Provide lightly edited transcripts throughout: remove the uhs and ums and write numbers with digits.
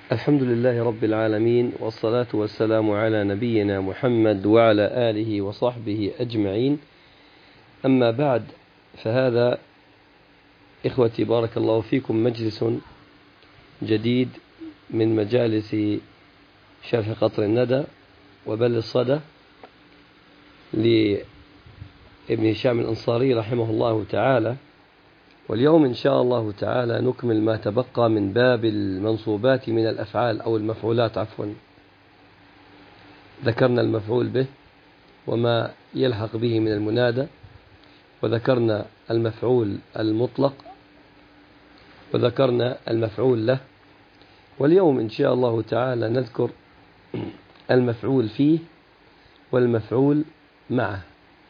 الحمد لله رب العالمين، والصلاة والسلام على نبينا محمد وعلى آله وصحبه أجمعين. أما بعد، فهذا إخوتي بارك الله فيكم مجلس جديد من مجالس شرح قطر الندى وبل الصدى لابن هشام الأنصاري رحمه الله تعالى. واليوم إن شاء الله تعالى نكمل ما تبقى من باب المنصوبات من الأفعال أو المفعولات عفوا. ذكرنا المفعول به وما يلحق به من المنادى، وذكرنا المفعول المطلق، وذكرنا المفعول له. واليوم إن شاء الله تعالى نذكر المفعول فيه والمفعول معه.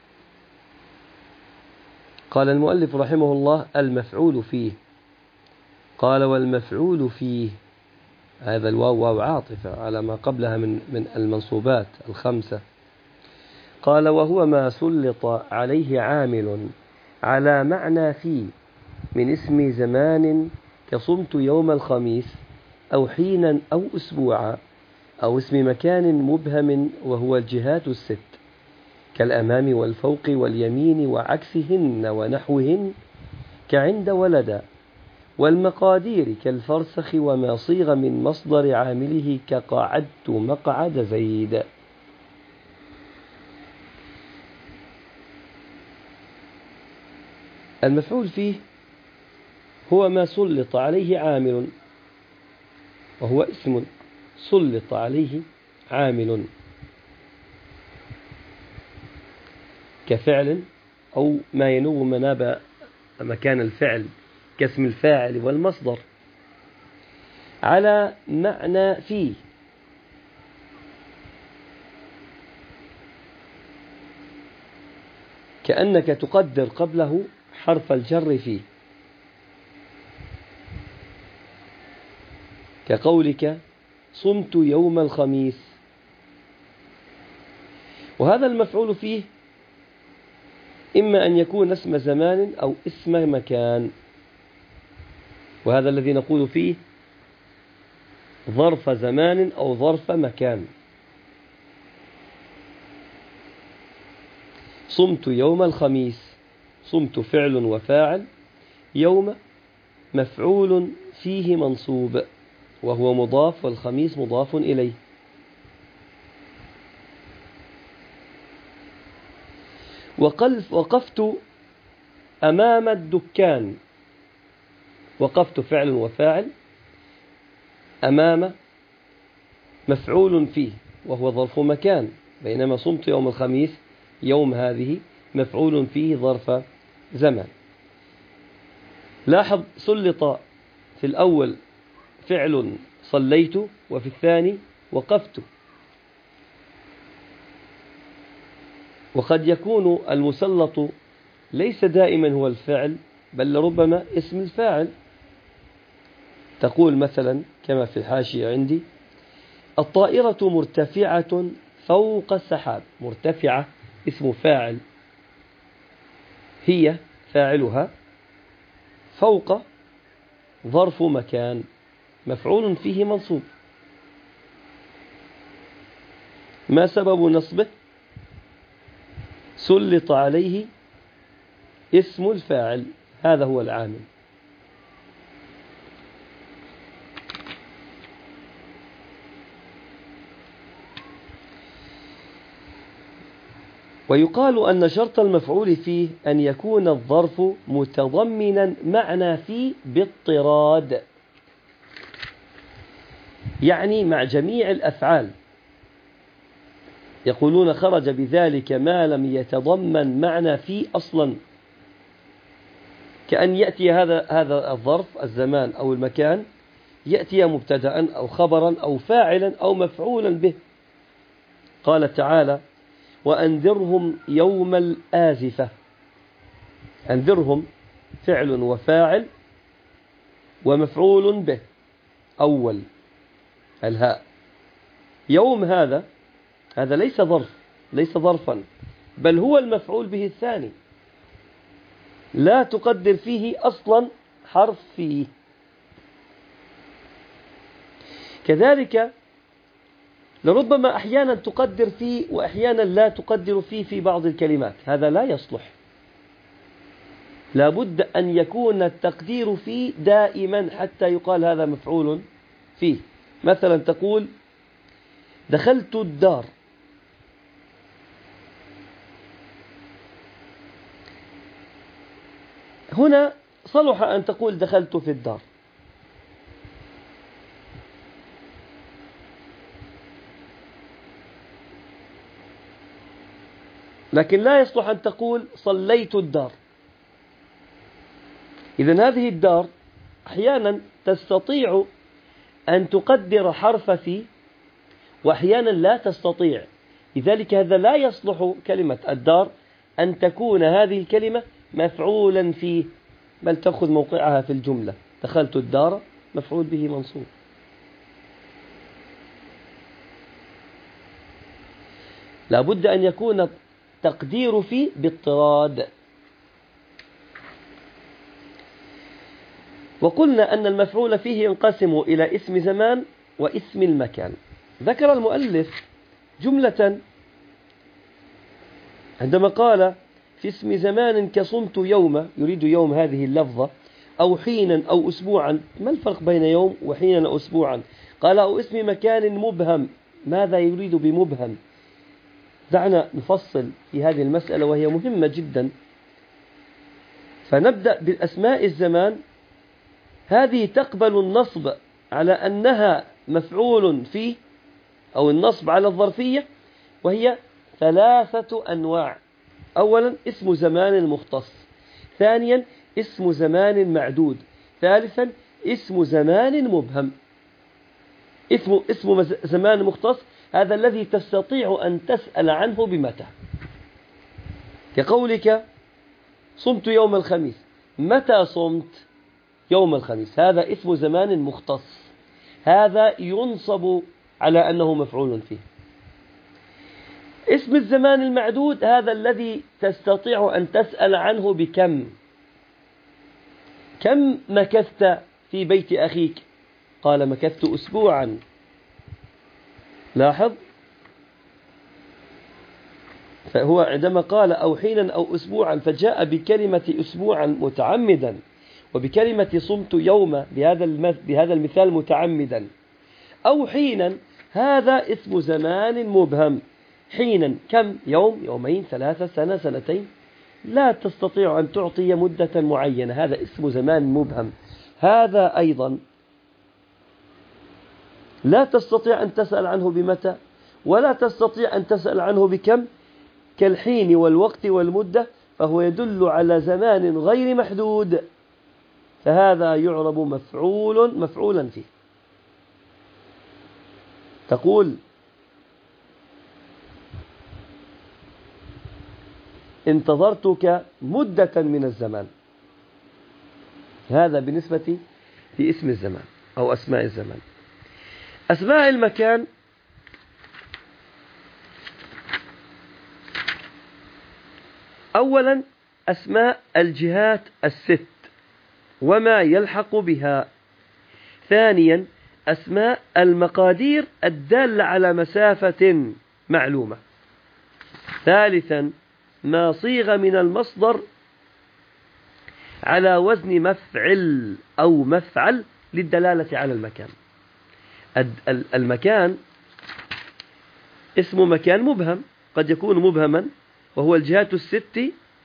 قال المؤلف رحمه الله: المفعول فيه. قال: والمفعول فيه، هذا الواو واو عاطفة على ما قبلها من المنصوبات الخمسة. قال: وهو ما سلط عليه عامل على معنى فيه من اسم زمان كصمت يوم الخميس، أو حينا أو أسبوعا، أو اسم مكان مبهم وهو الجهات الست كالأمام والفوق واليمين وعكسهن ونحوهن كعند ولدا، والمقادير كالفرسخ وما صيغ من مصدر عامله كقعدت مقعد زيد. المفعول فيه هو ما سلط عليه عامل، وهو اسم سلط عليه عامل كفعل أو ما ينوب مناب مكان الفعل كاسم الفاعل والمصدر على معنى فيه، كأنك تقدر قبله حرف الجر فيه، كقولك صمت يوم الخميس. وهذا المفعول فيه إما أن يكون اسم زمان أو اسم مكان، وهذا الذي نقول فيه ظرف زمان أو ظرف مكان. صمت يوم الخميس، صمت فعل وفاعل، يوم مفعول فيه منصوب وهو مضاف، والخميس مضاف إليه. وقفت أمام الدكان، وقفت فعل وفاعل، أمام مفعول فيه وهو ظرف مكان، بينما صمت يوم الخميس يوم هذه مفعول فيه ظرف زمان. لاحظ، سلط في الأول فعل صليت، وفي الثاني وقفت. وقد يكون المسلط ليس دائما هو الفعل، بل ربما اسم الفاعل. تقول مثلا كما في الحاشية عندي: الطائرة مرتفعة فوق السحاب. مرتفعة اسم فاعل، هي فاعلها، فوق ظرف مكان مفعول فيه منصوب. ما سبب نصبه؟ سلط عليه اسم الفاعل، هذا هو العامل. ويقال أن شرط المفعول فيه أن يكون الظرف متضمنا معنى فيه باضطراد، يعني مع جميع الأفعال. يقولون خرج بذلك ما لم يتضمن معنى فيه أصلا، كأن يأتي هذا الظرف الزمان أو المكان يأتي مبتدأ أو خبرا أو فاعلا أو مفعولا به. قال تعالى: وأنذرهم يوم الآزفة. أنذرهم فعل وفاعل ومفعول به أول الهاء. يوم هذا ليس ظرفا، بل هو المفعول به الثاني، لا تقدر فيه أصلا حرف فيه. كذلك لربما أحيانا تقدر فيه وأحيانا لا تقدر فيه في بعض الكلمات، هذا لا يصلح. لابد أن يكون التقدير فيه دائما حتى يقال هذا مفعول فيه. مثلا تقول دخلت الدار، هنا صلح أن تقول دخلت في الدار، لكن لا يصلح أن تقول صليت الدار. إذن هذه الدار أحيانا تستطيع أن تقدر حرف في وأحيانا لا تستطيع، لذلك هذا لا يصلح كلمة الدار أن تكون هذه الكلمة مفعولا فيه، بل تأخذ موقعها في الجملة. دخلت الدار مفعول به منصوب. لابد أن يكون تقدير فيه باضطراد. وقلنا أن المفعول فيه ينقسم إلى اسم زمان واسم المكان. ذكر المؤلف جملة عندما قال في اسم زمان كصمت يوم، يريد يوم هذه اللفظة، أو حينا أو أسبوعا. ما الفرق بين يوم وحينا أو أسبوعا؟ قال أو اسم مكان مبهم. ماذا يريد بمبهم؟ دعنا نفصل في هذه المسألة وهي مهمة جدا. فنبدأ بالأسماء الزمان. هذه تقبل النصب على أنها مفعول فيه أو النصب على الظرفية، وهي 3 أنواع. أولا اسم زمان مختص، ثانيا اسم زمان معدود، ثالثا اسم زمان مبهم. اسم زمان مختص هذا الذي تستطيع أن تسأل عنه بمتى، كقولك صمت يوم الخميس. متى صمت يوم الخميس؟ هذا اسم زمان مختص، هذا ينصب على أنه مفعول فيه. اسم الزمان المعدود هذا الذي تستطيع أن تسأل عنه بكم. كم مكثت في بيت أخيك؟ قال مكثت أسبوعا. لاحظ، فهو عندما قال أو حينا أو أسبوعا فجاء بكلمة أسبوعا متعمدا، وبكلمة صمت يوم بهذا المثال متعمدا. أو حينا هذا اسم زمان مبهم. حينا كم؟ يوم، يومين، 3، سنة، سنتين. لا تستطيع أن تعطي مدة معينة، هذا اسم زمان مبهم. هذا أيضا لا تستطيع أن تسأل عنه بمتى، ولا تستطيع أن تسأل عنه بكم، كالحين والوقت والمدة، فهو يدل على زمان غير محدود، فهذا يعرب مفعولا فيه. تقول انتظرتك مدة من الزمان. هذا بالنسبة لاسم الزمان أو أسماء الزمان. أسماء المكان أولا أسماء الجهات الست وما يلحق بها. ثانيا أسماء المقادير الدالة على مسافة معلومة. ثالثا ما صيغ من المصدر على وزن مفعل أو مفعل للدلالة على المكان. المكان اسم مكان مبهم، قد يكون مبهما وهو الجهات الست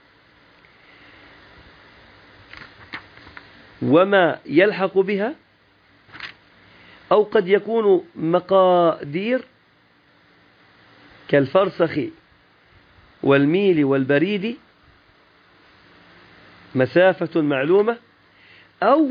وما يلحق بها، أو قد يكون مقادير كالفرسخ والميل والبريد، مسافة معلومة، أو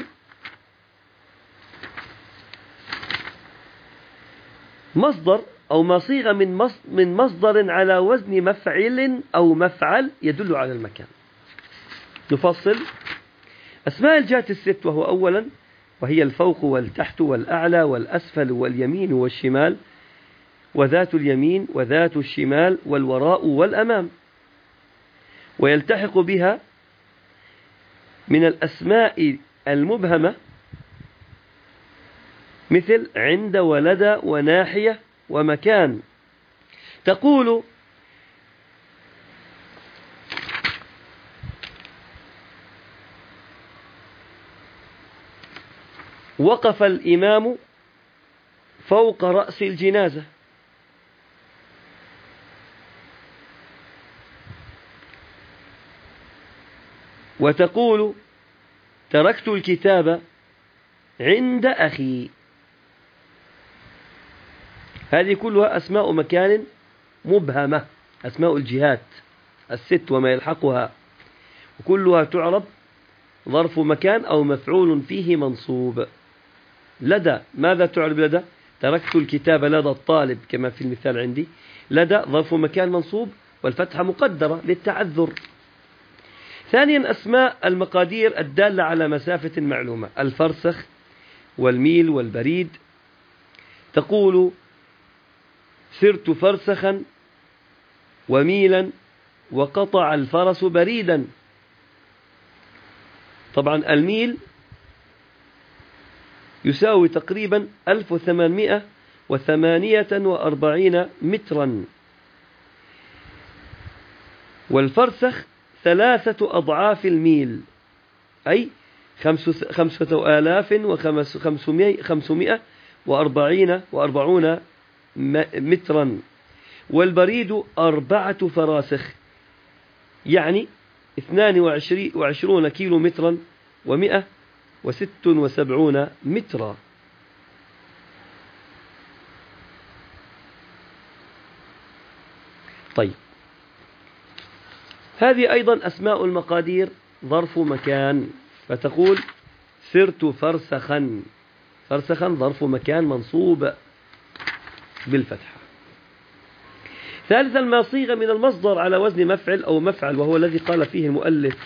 مصدر أو ما صيغ من مصدر على وزن مفعل أو مفعل يدل على المكان. نفصل أسماء الجهات الست، وهو أولا وهي الفوق والتحت والأعلى والأسفل واليمين والشمال وذات اليمين وذات الشمال والوراء والأمام. ويلتحق بها من الأسماء المبهمة مثل عند ولدى وناحية ومكان. تقول وقف الإمام فوق رأس الجنازة. وتقول تركت الكتاب عند أخي. هذه كلها أسماء مكان مبهمة، أسماء الجهات الست وما يلحقها، وكلها تعرب ظرف مكان أو مفعول فيه منصوب. لدى، ماذا تعرب لدى؟ تركت الكتاب لدى الطالب كما في المثال عندي. لدى ظرف مكان منصوب والفتحة مقدرة للتعذر. ثانيا أسماء المقادير الدالة على مسافة معلومة، الفرسخ والميل والبريد. تقول سرت فرسخا وميلا وقطع الفرس بريدا. طبعا الميل يساوي تقريبا 1848 مترا، والفرسخ 3 أضعاف الميل، أي 5540 مترا. والبريد 4 فراسخ، يعني 22 كيلو مترا و176 مترا. طيب، هذه أيضا أسماء المقادير ظرف مكان. فتقول سرت فرسخا، فرسخا ظرف مكان منصوب بالفتحة. ثالثا ما صيغ من المصدر على وزن مفعل أو مفعل، وهو الذي قال فيه المؤلف،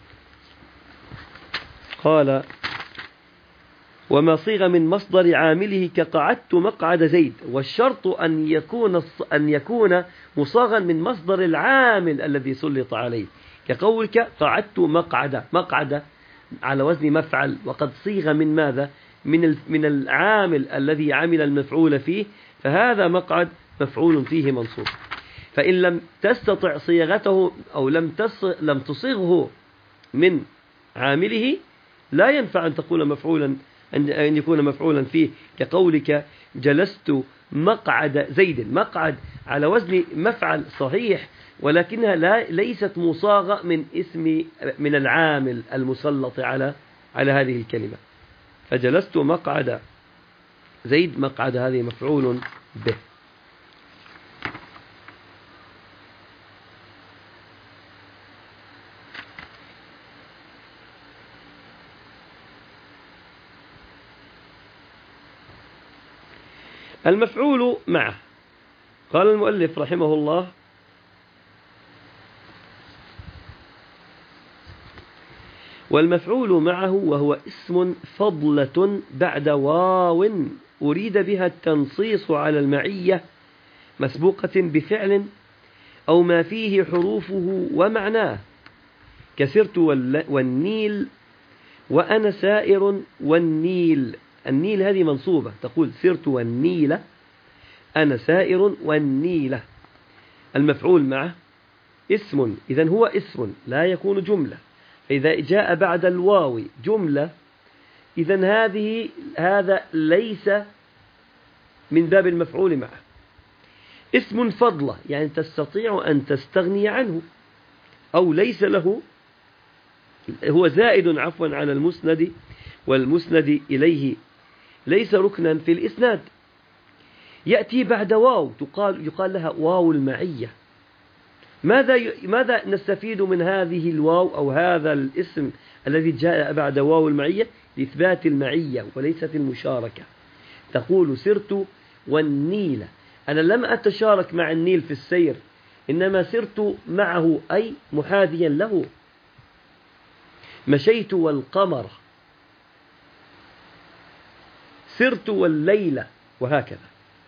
قال وما صيغ من مصدر عامله كقعدت مقعد زيد. والشرط أن يكون مصاغا من مصدر العامل الذي سلط عليه، كقولك قعدت مقعد على وزن مفعل، وقد صيغ من ماذا؟ من العامل الذي عمل المفعول فيه، فهذا مقعد مفعول فيه منصوب. فإن لم تستطع صيغته أو لم تصيغه من عامله، لا ينفع أن تقول مفعولا، أن يكون مفعولا فيه، كقولك جلست مقعد زيد. مقعد على وزن مفعل صحيح، ولكنها ليست مصاغة من العامل المسلط على هذه الكلمة. فجلست مقعد زيد، مقعد هذه مفعول به. المفعول معه، قال المؤلف رحمه الله والمفعول معه وهو اسم فضلة بعد واو أريد بها التنصيص على المعية، مسبوقة بفعل أو ما فيه حروفه ومعناه، كسرت والنيل وأنا سائر والنيل. النيل هذه منصوبة، تقول سرت والنيل، أنا سائر والنيلة. المفعول معه اسم، إذن هو اسم لا يكون جملة. إذا جاء بعد الواو جملة، إذن هذا ليس من باب المفعول معه. اسم فضلة، يعني تستطيع أن تستغني عنه، أو ليس له، هو زائد على المسند، والمسند إليه ليس ركنا في الإسناد. يأتي بعد واو يقال لها واو المعية. ماذا نستفيد من هذه الواو أو هذا الاسم الذي جاء بعد واو المعية؟ لإثبات المعية وليست المشاركة. تقول سرت والنيل، أنا لم أتشارك مع النيل في السير، إنما سرت معه أي محاذيا له. مشيت والقمر، سرت والليلة، وهكذا.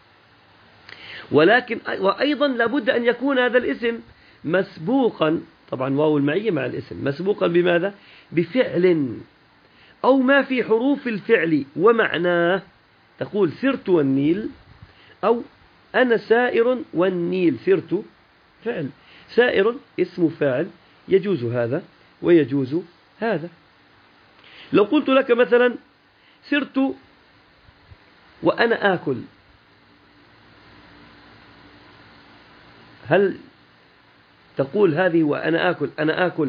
ولكن وأيضا لابد أن يكون هذا الاسم مسبوقا، طبعا واو المعية مع الاسم، مسبوقا بماذا؟ بفعل أو ما في حروف الفعل ومعناه، تقول سرت والنيل، أو أنا سائر والنيل. سرت فعل، سائر اسم فاعل، يجوز هذا ويجوز هذا. لو قلت لك مثلا سرت وأنا آكل، هل تقول هذه وأنا آكل أنا آكل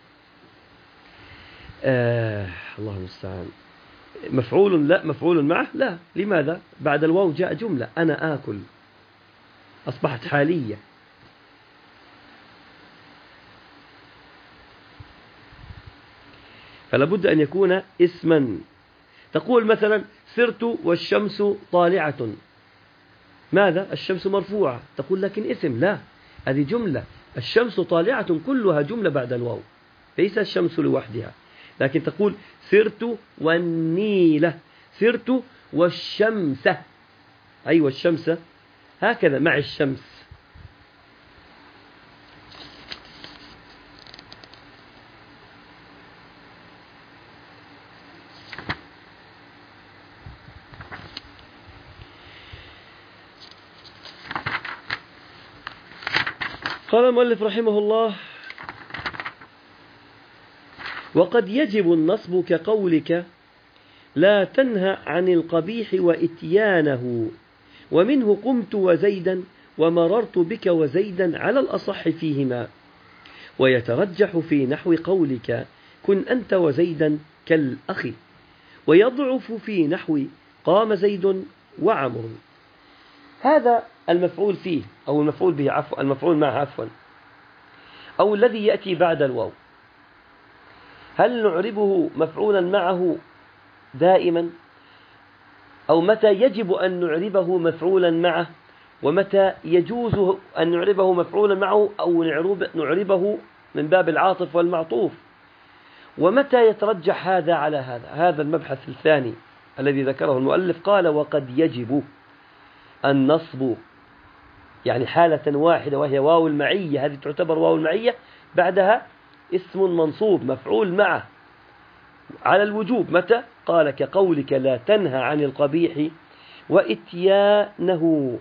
الله المستعان مفعول؟ لا. مفعول معه؟ لا. لماذا؟ بعد الواو جاء جملة أنا آكل، أصبحت حالية. فلا بد أن يكون اسما. تقول مثلا سرت والشمس طالعة، ماذا؟ الشمس مرفوعة. تقول لكن اسم، لا، هذه جملة. الشمس طالعة كلها جملة بعد الواو، ليس الشمس لوحدها. لكن تقول سرت والنيل، سرت والشمس، أي والشمس، هكذا مع الشمس. قال المؤلف رحمه الله: وقد يجب النصب كقولك لا تنهى عن القبيح وإتيانه، ومنه قمت وزيدا ومررت بك وزيدا على الأصح فيهما. ويترجح في نحو قولك كن أنت وزيدا كالأخ، ويضعف في نحو قام زيد وعمر. هذا المفعول فيه أو المفعول به عفوا، المفعول معه عفوا، أو الذي يأتي بعد الواو، هل نعربه مفعولا معه دائما، أو متى يجب أن نعربه مفعولا معه، ومتى يجوز أن نعربه مفعولا معه أو نعربه من باب العاطف والمعطوف، ومتى يترجح هذا على هذا؟ هذا المبحث الثاني الذي ذكره المؤلف. قال وقد يجب النصب، يعني حالة واحدة وهي واو المعية، هذه تعتبر واو المعية، بعدها اسم منصوب مفعول معه على الوجوب. متى؟ قال كقولك لا تنهى عن القبيح وإتيانه.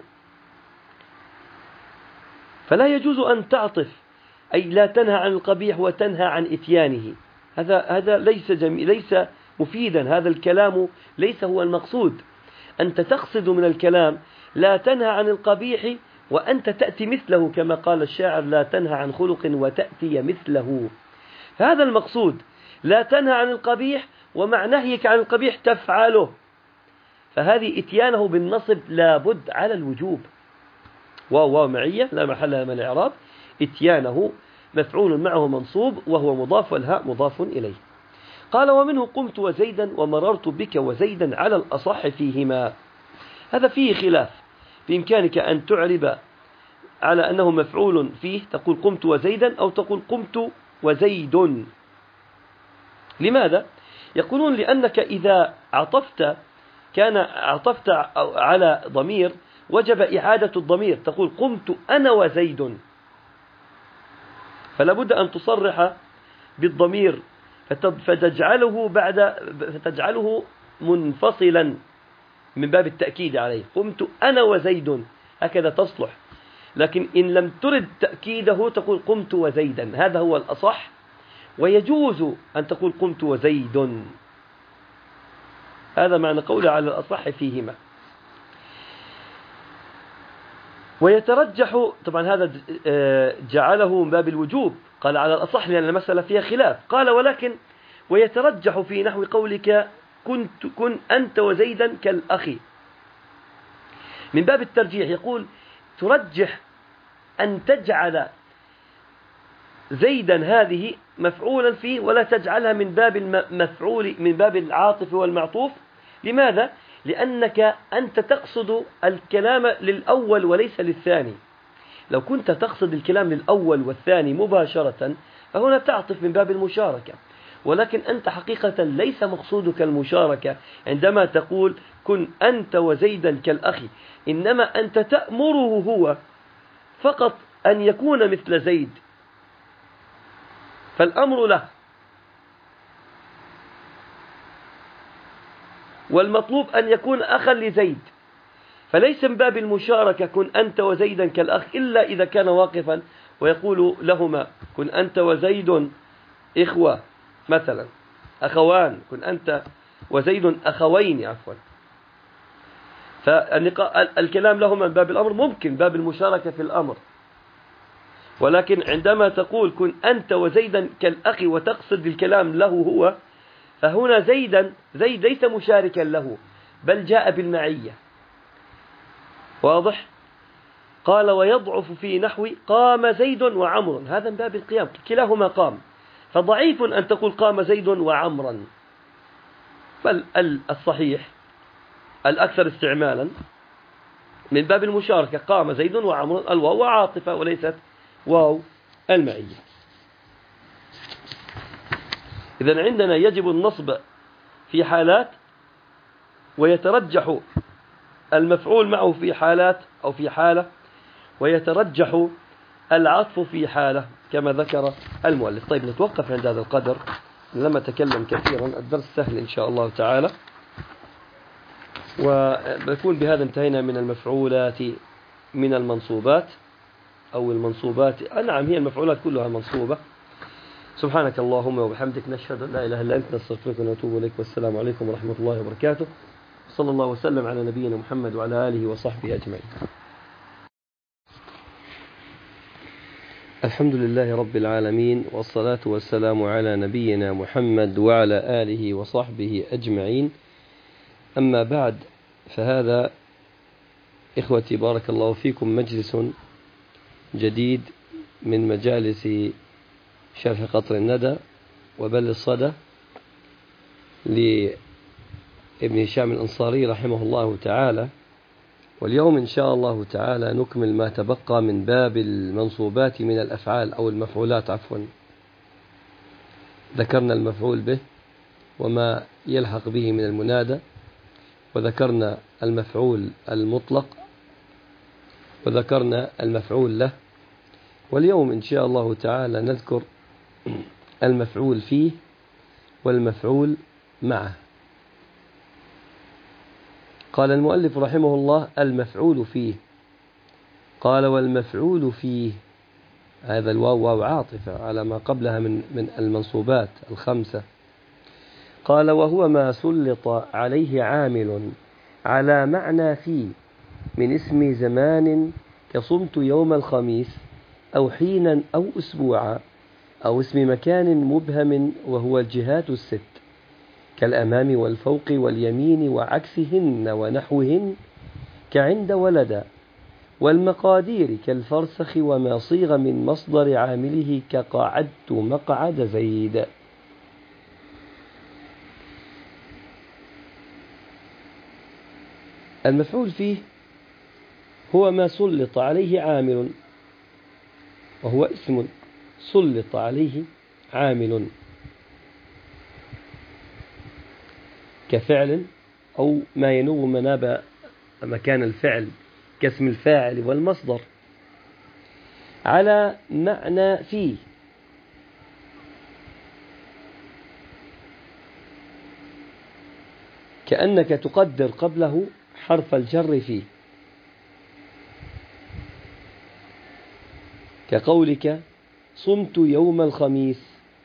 فلا يجوز أن تعطف، أي لا تنهى عن القبيح وتنهى عن إتيانه. هذا ليس مفيدا، هذا الكلام ليس هو المقصود. أنت تقصد من الكلام لا تنهى عن القبيح وأنت تأتي مثله، كما قال الشاعر لا تنهى عن خلق وتأتي مثله. هذا المقصود، لا تنهى عن القبيح ومع نهيك عن القبيح تفعله، فهذه إتيانه بالنصب لابد على الوجوب. واو معية لا محل لها من الإعراب، إتيانه مفعول معه منصوب وهو مضاف والهاء مضاف إليه. قال ومنه قمت وزيدا ومررت بك وزيدا على الأصح فيهما. هذا فيه خلاف، بإمكانك أن تعرب على أنه مفعول فيه، تقول قمت وزيدا، أو تقول قمت وزيد. لماذا؟ يقولون لأنك إذا عطفت على ضمير وجب إعادة الضمير، تقول قمت أنا وزيد، فلا بد أن تصرح بالضمير فتجعله منفصلا من باب التأكيد عليه. قمت أنا وزيد، هكذا تصلح. لكن إن لم ترد تأكيده تقول قمت وزيدا، هذا هو الأصح. ويجوز أن تقول قمت وزيد، هذا معنى قوله على الأصح فيهما. ويترجح، طبعا هذا جعله من باب الوجوب، قال على الأصح لأن المسألة فيها خلاف. قال ولكن ويترجح في نحو قولك كن أنت وزيدا كالأخي، من باب الترجيح. يقول ترجح أن تجعل زيدا هذه مفعولا فيه ولا تجعلها من باب المفعول من باب العاطف والمعطوف. لماذا؟ لأنك أنت تقصد الكلام للأول وليس للثاني. لو كنت تقصد الكلام للأول والثاني مباشرة فهنا تعطف من باب المشاركة، ولكن أنت حقيقة ليس مقصودك المشاركة عندما تقول كن أنت وزيدا كالأخي، إنما أنت تأمره هو فقط أن يكون مثل زيد، فالأمر له. والمطلوب أن يكون أخا لزيد، فليس من باب المشاركة كن أنت وزيدا كالأخ إلا إذا كان واقفا ويقول لهما كن أنت وزيد إخوة مثلا، أخوان، كن أنت وزيد أخوين عفوا. فالكلام لهما من باب الأمر ممكن، باب المشاركة في الأمر، ولكن عندما تقول كن أنت وزيدا كالأخ وتقصد الكلام له هو، فهنا زيد ليس مشاركا له بل جاء بالمعية. واضح؟ قال ويضعف في نحو قام زيد وعمر، هذا من باب القيام، كلاهما قام، فضعيف أن تقول قام زيد وعمرا، بل الصحيح الأكثر استعمالا من باب المشاركة قام زيد وعمر، الواو عاطفة وليست واو المعية. إذن عندنا يجب النصب في حالات، ويترجح المفعول معه في حالات أو في حالة، ويترجح العطف في حالة كما ذكر المؤلف. طيب نتوقف عند هذا القدر، لما تكلم كثيرا، الدرس سهل إن شاء الله تعالى، ونكون بهذا انتهينا من المفعولات من المنصوبات أو المنصوبات. نعم هي المفعولات كلها منصوبة. سبحانك اللهم وبحمدك، نشهد أن لا إله إلا أنت، نستغفرك ونتوب إليك، والسلام عليكم ورحمة الله وبركاته، صلى الله وسلم على نبينا محمد وعلى آله وصحبه أجمعين. الحمد لله رب العالمين، والصلاة والسلام على نبينا محمد وعلى آله وصحبه أجمعين. أما بعد، فهذا إخوتي بارك الله فيكم مجلس جديد من مجالس شرح قطر الندى وبل الصدى لابن هشام الأنصاري رحمه الله تعالى. واليوم إن شاء الله تعالى نكمل ما تبقى من باب المنصوبات من الأفعال أو المفعولات عفوا. ذكرنا المفعول به وما يلحق به من المنادى، وذكرنا المفعول المطلق، وذكرنا المفعول له. واليوم إن شاء الله تعالى نذكر المفعول فيه والمفعول معه. قال المؤلف رحمه الله المفعول فيه. قال والمفعول فيه، هذا الواو واو عاطفة على ما قبلها من المنصوبات الخمسة. قال وهو ما سلط عليه عامل على معنى فيه من اسم زمان كصمت يوم الخميس، أو حينا أو أسبوعا، أو اسم مكان مبهم وهو الجهات الست كالأمام والفوق واليمين وعكسهن ونحوهن كعند ولدا، والمقادير كالفرسخ وما صيغ من مصدر عامله كقعدت مقعد زيد. المفعول فيه هو ما سلط عليه عامل، وهو اسم سلط عليه عامل كفعل أو ما ينوب مناب مكان الفعل كاسم الفاعل والمصدر على معنى فيه، كأنك تقدر قبله حرف الجر فيه، كقولك صمت يوم الخميس.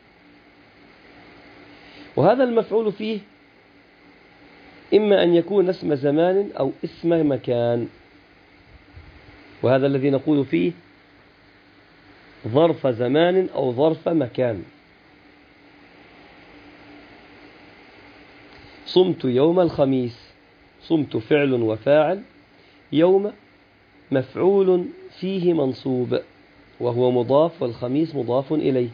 وهذا المفعول فيه إما أن يكون اسم زمان أو اسم مكان، وهذا الذي نقول فيه ظرف زمان أو ظرف مكان. صمت يوم الخميس، صمت فعل وفاعل، يوم مفعول فيه منصوب وهو مضاف، والخميس مضاف إليه.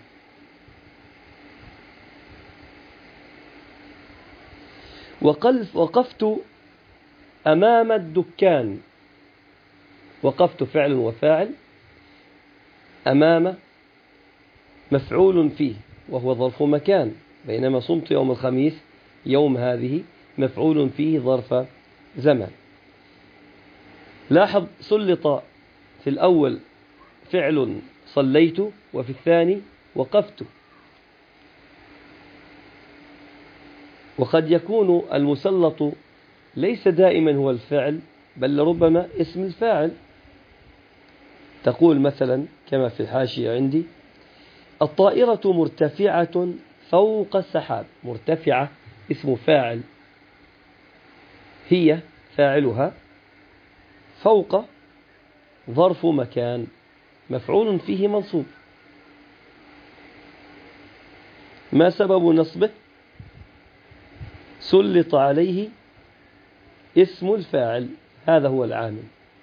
وقفت أمام الدكان، وقفت فعل وفاعل، أمام مفعول فيه وهو ظرف مكان، بينما صمت يوم الخميس يوم هذه مفعول فيه ظرف زمان. لاحظ سلط في الأول فعل صليت، وفي الثاني وقفت. وقد يكون المسلط ليس دائما هو الفعل، بل ربما اسم الفاعل. تقول مثلا كما في الحاشية عندي: الطائرة مرتفعة فوق السحاب. مرتفعة اسم فاعل، هي فاعلها، فوق ظرف مكان مفعول فيه منصوب. ما سبب نصبه؟ سلط عليه اسم الفاعل، هذا هو العامل.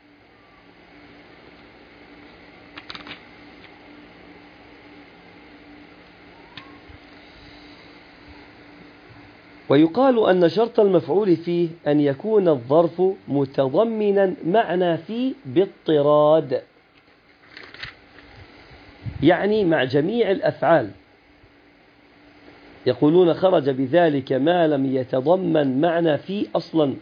ويقال أن شرط المفعول فيه أن يكون الظرف متضمنا معنى فيه باضطراد، يعني مع جميع الأفعال. يقولون خرج بذلك ما لم يتضمن معنى فيه أصلا،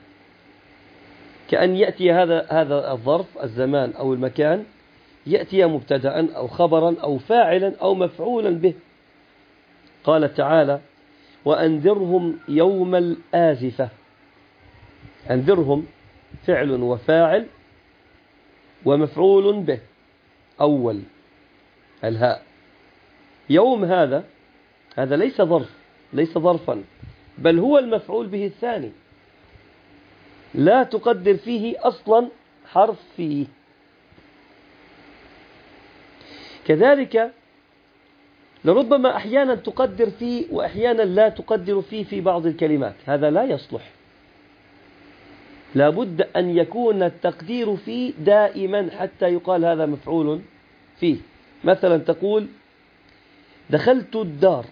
كأن يأتي هذا الظرف الزمان أو المكان يأتي مبتدأ أو خبرا أو فاعلا أو مفعولا به. قال تعالى: وأنذرهم يوم الآزفة. أنذرهم فعل وفاعل ومفعول به أول الهاء. يوم هذا ليس ظرف، ليس ظرفا، بل هو المفعول به الثاني، لا تقدر فيه أصلا حرف فيه. كذلك لربما أحيانا تقدر فيه وأحيانا لا تقدر فيه في بعض الكلمات، هذا لا يصلح. لا بد أن يكون التقدير فيه دائما حتى يقال هذا مفعول فيه. مثلا تقول: دخلت الدار.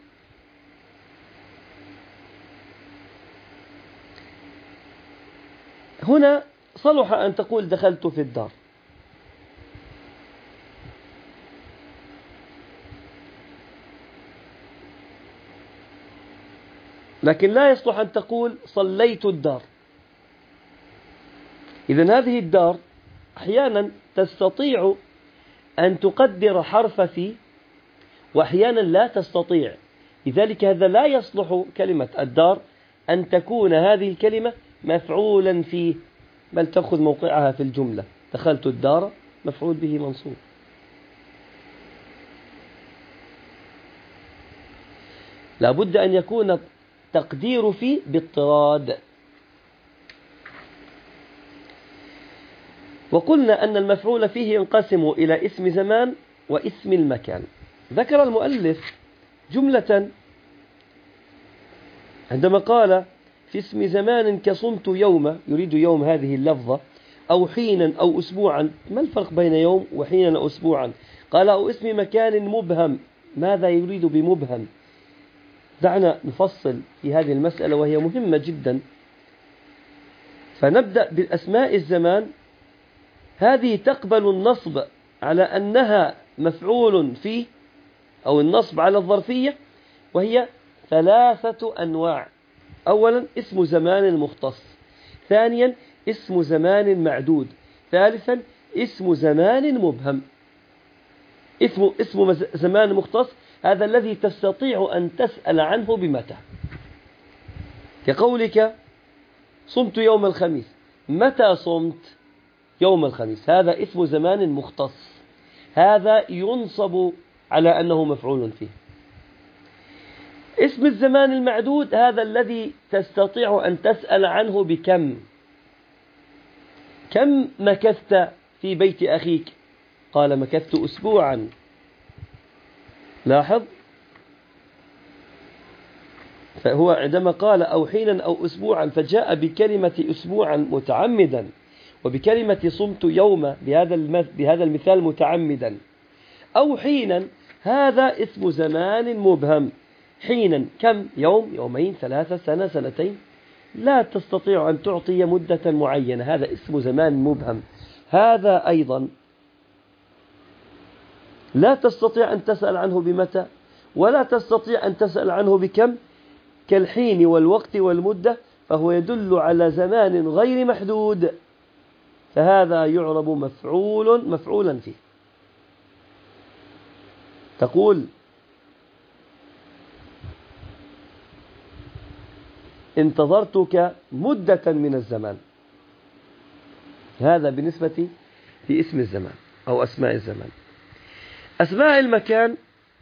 هنا صلح أن تقول دخلت في الدار، لكن لا يصلح أن تقول صليت الدار. إذن هذه الدار أحيانا تستطيع أن تقدر حرف في، وأحيانا لا تستطيع. لذلك هذا لا يصلح كلمة الدار أن تكون هذه الكلمة مفعولا فيه، بل تأخذ موقعها في الجملة. دخلت الدار مفعول به منصوب. لا بد أن يكون تقدير فيه باضطراد. وقلنا أن المفعول فيه ينقسم إلى اسم زمان واسم المكان. ذكر المؤلف جملة عندما قال في اسم زمان كصمت يوم، يريد يوم هذه اللفظة، أو حينا أو أسبوعا. ما الفرق بين يوم وحينا أو أسبوعا؟ قال: أو اسم مكان مبهم. ماذا يريد بمبهم؟ دعنا نفصل في هذه المسألة وهي مهمة جدا. فنبدأ بالأسماء الزمان. هذه تقبل النصب على أنها مفعول فيه أو النصب على الظرفية، وهي 3 أنواع. أولا اسم زمان مختص، ثانيا اسم زمان معدود، ثالثا اسم زمان مبهم. اسم زمان مختص هذا الذي تستطيع أن تسأل عنه بمتى، كقولك صمت يوم الخميس. متى صمت؟ يوم الخميس. هذا اسم زمان مختص، هذا ينصب على أنه مفعول فيه. اسم الزمان المعدود هذا الذي تستطيع أن تسأل عنه بكم. كم مكثت في بيت أخيك؟ قال: مكثت أسبوعا. لاحظ، فهو عندما قال أو حينا أو أسبوعا فجاء بكلمة أسبوعا متعمدا، وبكلمة صمت يوم بهذا المثال متعمدا. أو حينا هذا اسم زمان مبهم. حينا كم؟ يوم، يومين، 3، سنة، سنتين. لا تستطيع أن تعطي مدة معينة، هذا اسم زمان مبهم. هذا أيضا لا تستطيع أن تسأل عنه بمتى، ولا تستطيع أن تسأل عنه بكم، كالحين والوقت والمدة، فهو يدل على زمان غير محدود، فهذا يعرب مفعولا فيه. تقول: انتظرتك مدة من الزمان. هذا بالنسبة لاسم الزمان أو أسماء الزمان. أسماء المكان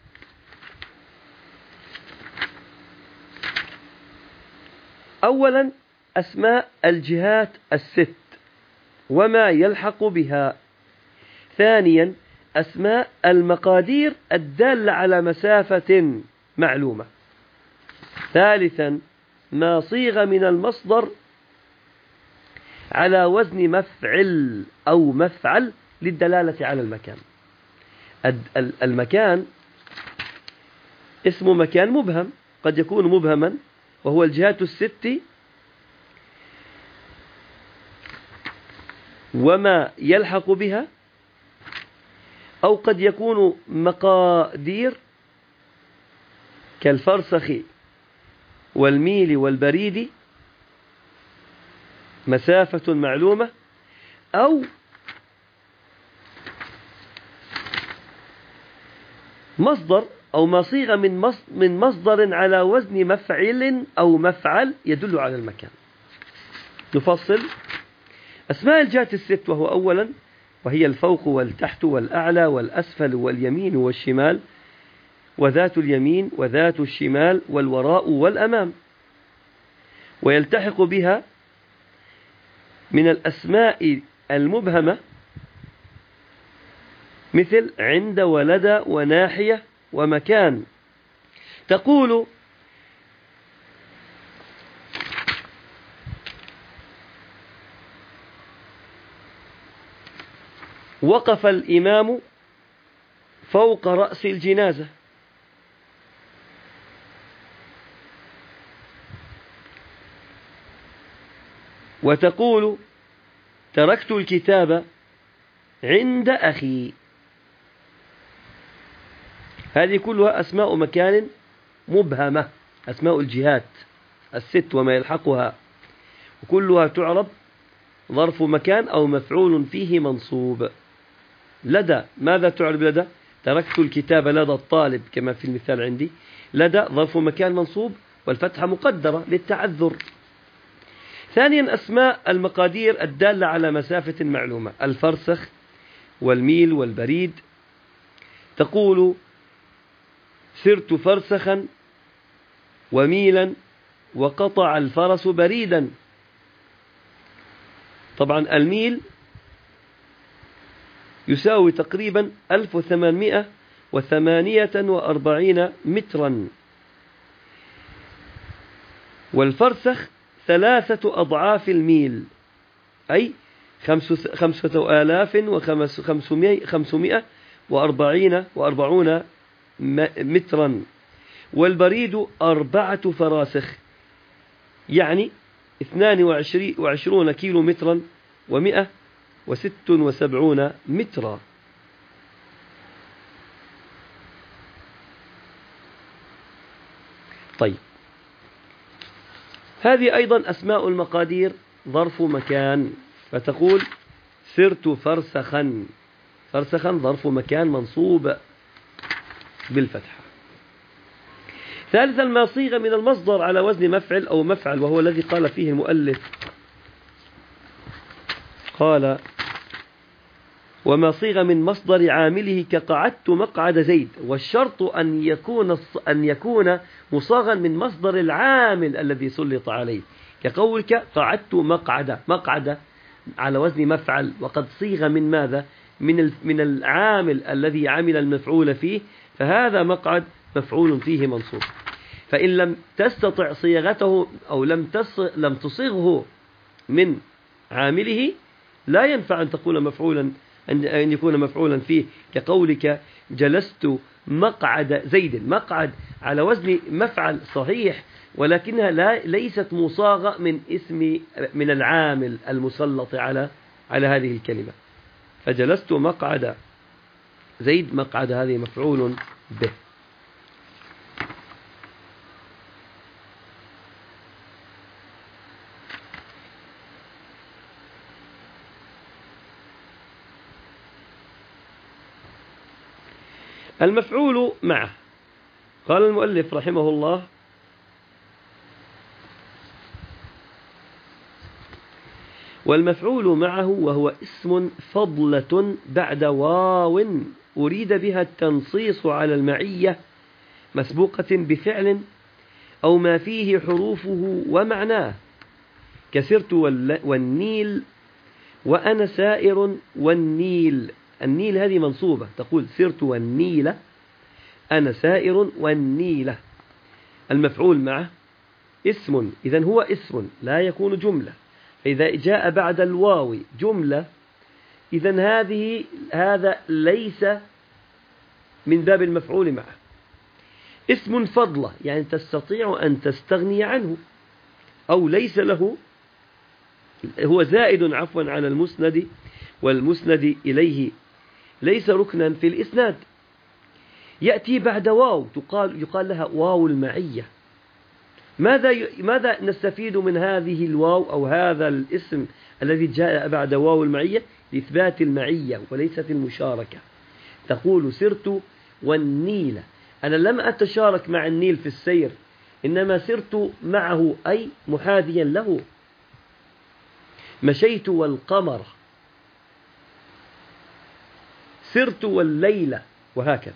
أولا أسماء الجهات الست وما يلحق بها. ثانيا أسماء المقادير الدالة على مسافة معلومة. ثالثا ما صيغ من المصدر على وزن مفعل أو مفعل للدلالة على المكان. المكان اسم مكان مبهم، قد يكون مبهما وهو الجهات الست وما يلحق بها، أو قد يكون مقادير كالفرسخ والميل والبريد مسافة معلومة، أو مصدر أو ما صيغ من مصدر على وزن مفعل أو مفعل يدل على المكان. نفصل أسماء الجهات الست، وهو أولا وهي الفوق والتحت والأعلى والأسفل واليمين والشمال وذات اليمين وذات الشمال والوراء والأمام. ويلتحق بها من الأسماء المبهمة مثل عند ولدى وناحية ومكان. تقول وقف الإمام فوق رأس الجنازة. وتقول تركت الكتاب عند أخي. هذه كلها أسماء مكان مبهمة، أسماء الجهات الست وما يلحقها، وكلها تعرب ظرف مكان أو مفعول فيه منصوب. لدى، ماذا تعرب لدى؟ تركت الكتاب لدى الطالب كما في المثال عندي. لدى ظرف مكان منصوب والفتحة مقدرة للتعذر. ثانيا أسماء المقادير الدالة على مسافة معلومة، الفرسخ والميل والبريد. تقول سرت فرسخا وميلا وقطع الفرس بريدا. طبعا الميل يساوي تقريبا 1848 مترا، والفرسخ 3 أضعاف الميل أي 5540 مترا. والبريد 4 فراسخ يعني 22 كيلو مترا و176 مترا. طيب، هذه أيضا أسماء المقادير ظرف مكان. فتقول سرت فرسخا، فرسخا ظرف مكان منصوب بالفتحة. ثالثا ما صيغ من المصدر على وزن مفعل أو مفعل، وهو الذي قال فيه المؤلف، قال وما صيغ من مصدر عامله كقعدت مقعد زيد. والشرط أن يكون مصاغا من مصدر العامل الذي سلط عليه، كقولك قعدت مقعد على وزن مفعل، وقد صيغ من ماذا؟ من العامل الذي عمل المفعول فيه، فهذا مقعد مفعول فيه منصوب. فإن لم تستطع صيغته أو لم تصيغه من عامله لا ينفع أن تقول مفعولا، أن يكون مفعولا فيه، كقولك جلست مقعد زيد. مقعد على وزن مفعل صحيح، ولكنها ليست مصاغة من العامل المسلط على هذه الكلمة. فجلست مقعد زيد، مقعد هذه مفعول به. المفعول معه، قال المؤلف رحمه الله والمفعول معه وهو اسم فضلة بعد واو أريد بها التنصيص على المعية مسبوقة بفعل أو ما فيه حروفه ومعناه، كسرت والنيل وأنا سائر والنيل. النيل هذه منصوبة، تقول سرت والنيل، أنا سائر والنيل. المفعول معه اسم، إذن هو اسم لا يكون جملة. إذا جاء بعد الواو جملة إذن هذا ليس من باب المفعول معه. اسم فضلة يعني تستطيع أن تستغني عنه، أو ليس له، هو زائد على المسند، والمسند إليه ليس ركنا في الإسناد. يأتي بعد واو يقال لها واو المعية. ماذا نستفيد من هذه الواو أو هذا الاسم الذي جاء بعد واو المعية؟ لإثبات المعية وليست المشاركة. تقول سرت والنيل، أنا لم أتشارك مع النيل في السير، إنما سرت معه أي محاذيا له. مشيت والقمر، سرت والليل، وهكذا.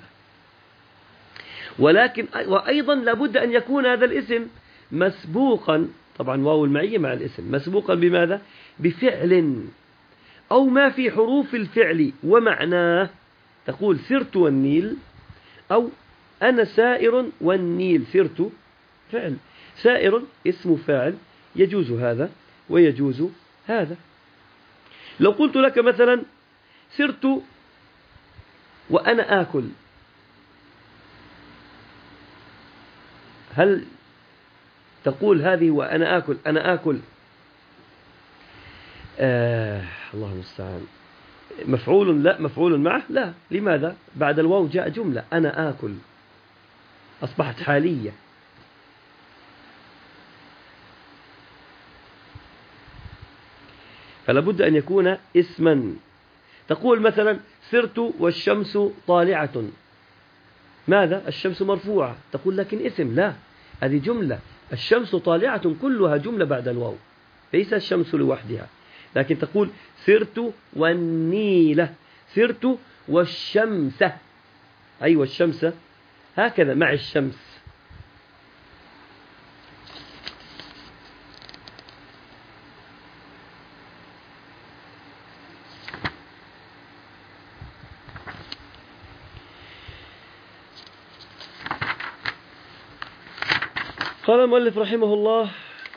ولكن وأيضا لابد أن يكون هذا الاسم مسبوقا، طبعا واو المعية مع الاسم، مسبوقا بماذا؟ بفعل أو ما في حروف الفعل ومعناه. تقول سرت والنيل، أو أنا سائر والنيل. سرت فعل، سائر اسم فاعل، يجوز هذا ويجوز هذا. لو قلت لك مثلا سرت وأنا آكل، هل تقول هذه وأنا آكل أنا آكل الله المستعان مفعول؟ لا. مفعول معه؟ لا. لماذا؟ بعد الواو جاء جملة أنا آكل، أصبحت حالية. فلا بد أن يكون اسما. تقول مثلا سرت والشمس طالعة، ماذا؟ الشمس مرفوعة. تقول لكن اسم، لا، هذه جملة. الشمس طالعة كلها جملة بعد الواو، ليس الشمس لوحدها. لكن تقول سرت والنيل، سرت والشمس، أي والشمس، هكذا مع الشمس. قال المؤلف رحمه الله: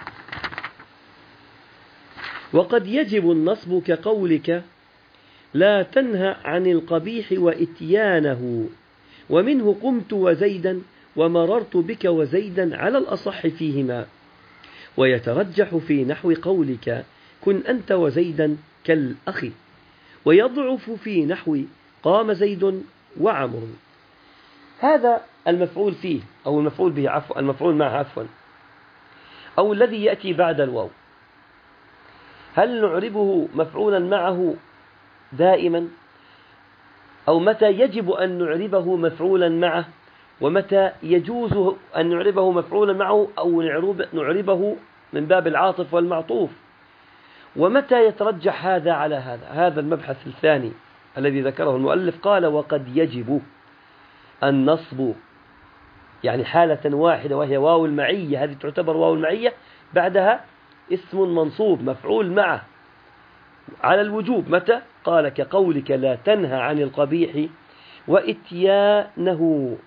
وقد يجب النصب كقولك لا تنهى عن القبيح وإتيانه، ومنه قمت وزيدا ومررت بك وزيدا على الأصح فيهما، ويترجح في نحو قولك كن أنت وزيدا كالأخ، ويضعف في نحو قام زيد وعمر. هذا المفعول فيه أو المفعول به عفوا، المفعول معه عفوا، أو الذي يأتي بعد الواو، هل نعربه مفعولا معه دائما، أو متى يجب أن نعربه مفعولا معه، ومتى يجوز أن نعربه مفعولا معه أو نعربه من باب العاطف والمعطوف، ومتى يترجح هذا على هذا؟ هذا المبحث الثاني الذي ذكره المؤلف. قال: وقد يجب النصب، يعني حالة واحدة وهي واو المعية، هذه تعتبر واو المعية، بعدها اسم منصوب مفعول معه على الوجوب. متى؟ قال كقولك لا تنهى عن القبيح وإتيانه.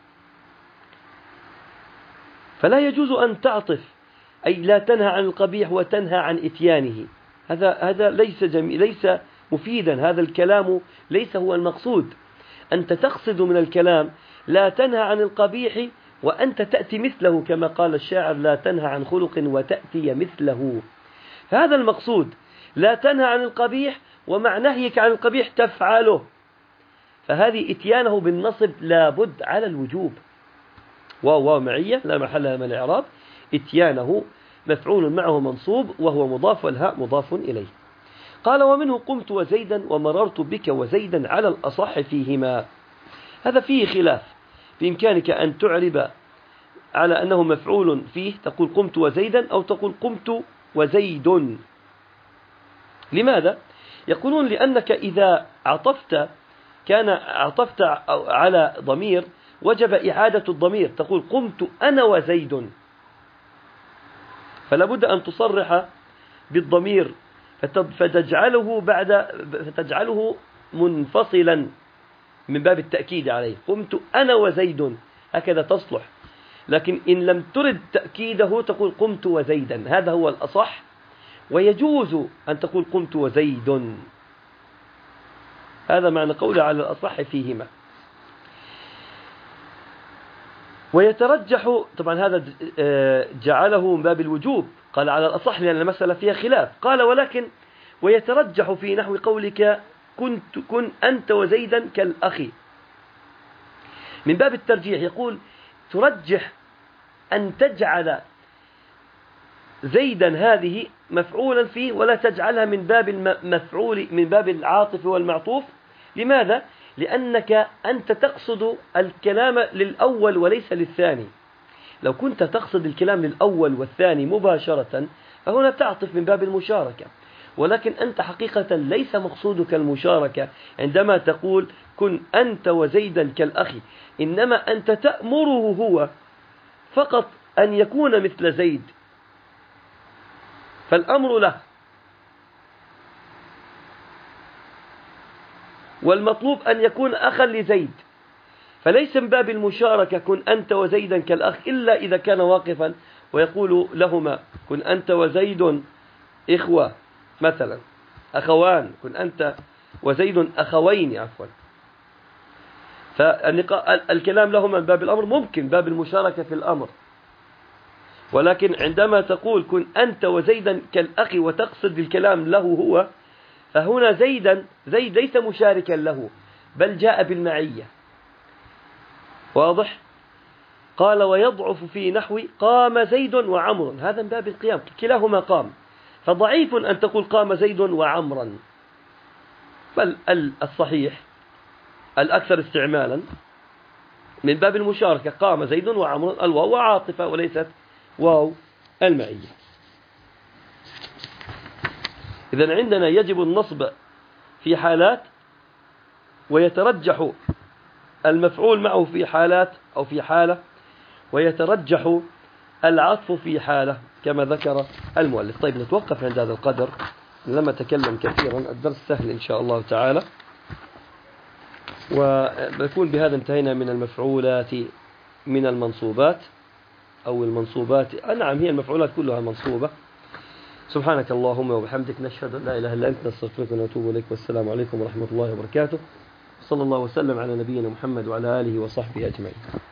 فلا يجوز أن تعطف، أي لا تنهى عن القبيح وتنهى عن إتيانه، هذا ليس مفيدا، هذا الكلام ليس هو المقصود. أنت تقصد من الكلام لا تنهى عن القبيح وأنت تأتي مثله، كما قال الشاعر: لا تنهى عن خلق وتأتي مثله. هذا المقصود، لا تنهى عن القبيح ومع نهيك عن القبيح تفعله، فهذه إتيانه بالنصب لابد على الوجوب. واو معية لا محل لها من الإعراب، إتيانه مفعول معه منصوب وهو مضاف والهاء مضاف إليه. قال: ومنه قمت وزيدا ومررت بك وزيدا على الأصح فيهما. هذا فيه خلاف، بإمكانك أن تعرب على أنه مفعول فيه، تقول قمت وزيدا، أو تقول قمت وزيد. لماذا؟ يقولون لأنك إذا عطفت على ضمير وجب إعادة الضمير، تقول قمت أنا وزيد، فلا بد أن تصرح بالضمير فتجعله منفصلا من باب التأكيد عليه. قمت أنا وزيد، هكذا تصلح. لكن إن لم ترد تأكيده تقول قمت وزيدا، هذا هو الأصح، ويجوز أن تقول قمت وزيد. هذا معنى قوله على الأصح فيهما. ويترجح، طبعا هذا جعله من باب الوجوب، قال على الأصح لأن المسألة فيها خلاف. قال ولكن ويترجح في نحو قولك كن أنت وزيدا كالأخ، من باب الترجيح. يقول ترجح أن تجعل زيدا هذه مفعولا فيه ولا تجعلها من باب المفعول من باب العاطف والمعطوف. لماذا؟ لأنك أنت تقصد الكلام للأول وليس للثاني. لو كنت تقصد الكلام للأول والثاني مباشرة فهنا تعطف من باب المشاركة، ولكن أنت حقيقة ليس مقصودك المشاركة عندما تقول كن أنت وزيدا كالأخ، إنما أنت تأمره هو فقط أن يكون مثل زيد، فالأمر له، والمطلوب أن يكون أخا لزيد، فليس من باب المشاركة كن أنت وزيدا كالأخ إلا إذا كان واقفا ويقول لهما كن أنت وزيد إخوة مثلا، أخوان، كن أنت وزيد أخوين عفوا. فالكلام لهما من باب الأمر ممكن باب المشاركة في الأمر، ولكن عندما تقول كن أنت وزيدا كالأخ وتقصد الكلام له هو، فهنا زيد ليس مشاركا له بل جاء بالمعية. واضح؟ قال ويضعف في نحو قام زيد وعمر، هذا من باب القيام، كلاهما قام، فضعيف أن تقول قام زيد وعمرا، بل الصحيح الأكثر استعمالا من باب المشاركة قام زيد وعمر، الواو عاطفة وليست واو المعية. إذن عندنا يجب النصب في حالات، ويترجح المفعول معه في حالات أو في حالة، ويترجح العطف في حالة كما ذكر المؤلف. طيب نتوقف عند هذا القدر، لما تكلم كثيرا، الدرس سهل إن شاء الله تعالى، ونكون بهذا انتهينا من المفعولات من المنصوبات أو المنصوبات. نعم هي المفعولات كلها منصوبة. سبحانك اللهم وبحمدك، نشهد أن لا إله إلا أنت، نستغفرك ونتوب إليك، والسلام عليكم ورحمة الله وبركاته. صلى الله وسلم على نبينا محمد وعلى آله وصحبه أجمعين.